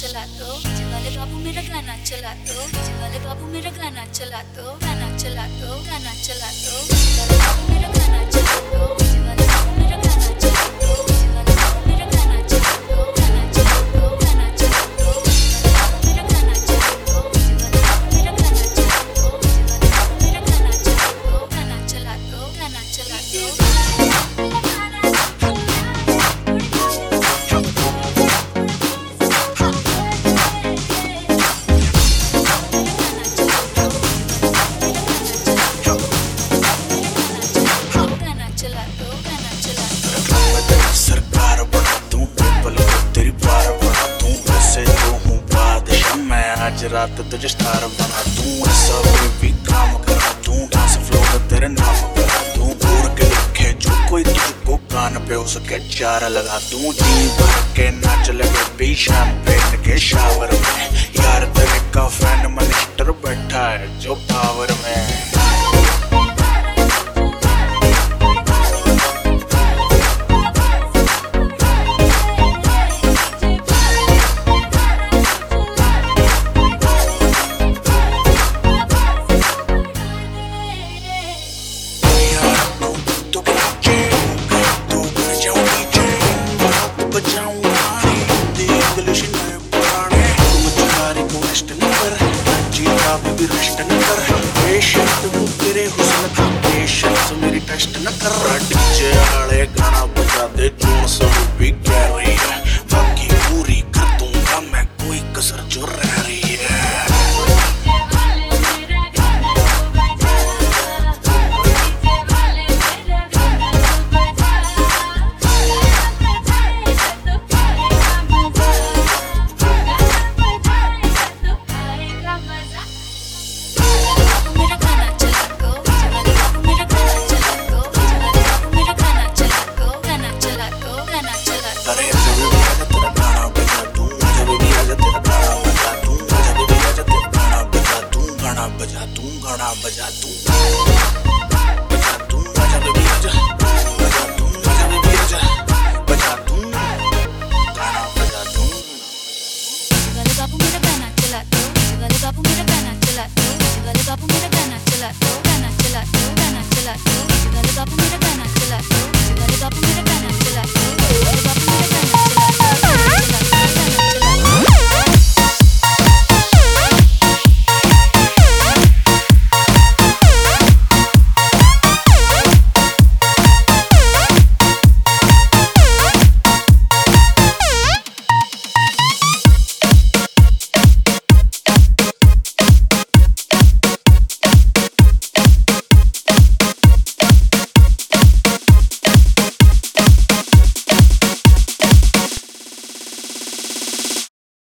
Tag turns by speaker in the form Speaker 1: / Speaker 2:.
Speaker 1: चला दो, डीजे वाले बाबू मेरा गाना चला दो, डीजे वाले बाबू मेरा गाना चला दो, गाना चला दो, गाना चला दो, डीजे वाले बाबू मेरा गाना चला दो, डीजे वाले बाबू मेरा गाना चला दो, डीजे वाले बाबू मेरा गाना चला दो, गाना चला दो, गाना चला दो, डीजे वाले बाबू मेरा गाना चला दो, डीजे वाले बाबू मेरा गाना चला दो, डीजे वाले बाबू मेरा गाना चला दो, गाना चला दो, गाना चला दो।
Speaker 2: सरकार बना दूं, ट्रिपल तेरी पार बना दूं, वैसे तो हूँ बादशाह मैं, आज रात तुझे स्टार बना दूं, ऐसा कोई भी काम करा दूं, डांस फ्लोर तेरे नाम करा दूं, दूर के रखे जो कोई तुझको कान पे उसके चार लगा दूं, जी भर के नाच लगे भी शैंपेन के शावर में, यार तेरे का फैन मिनिस्टर बैठा है जो पावर में। तेरे हुस्न का पेशेंस मेरी टेस्ट न कर, डीजे वाले गाना बजा दे जो सब भी कह रही है, बाकी पूरी कर दूंगा मैं कोई कसर जो रह रही है। अरे जब भी आजा तेरा गाना बजा दूं, जब भी आजा तेरा गाना बजा दूं, जब भी आजा तेरा गाना बजा दूं, गाना बजा दूं, गाना बजा दूं।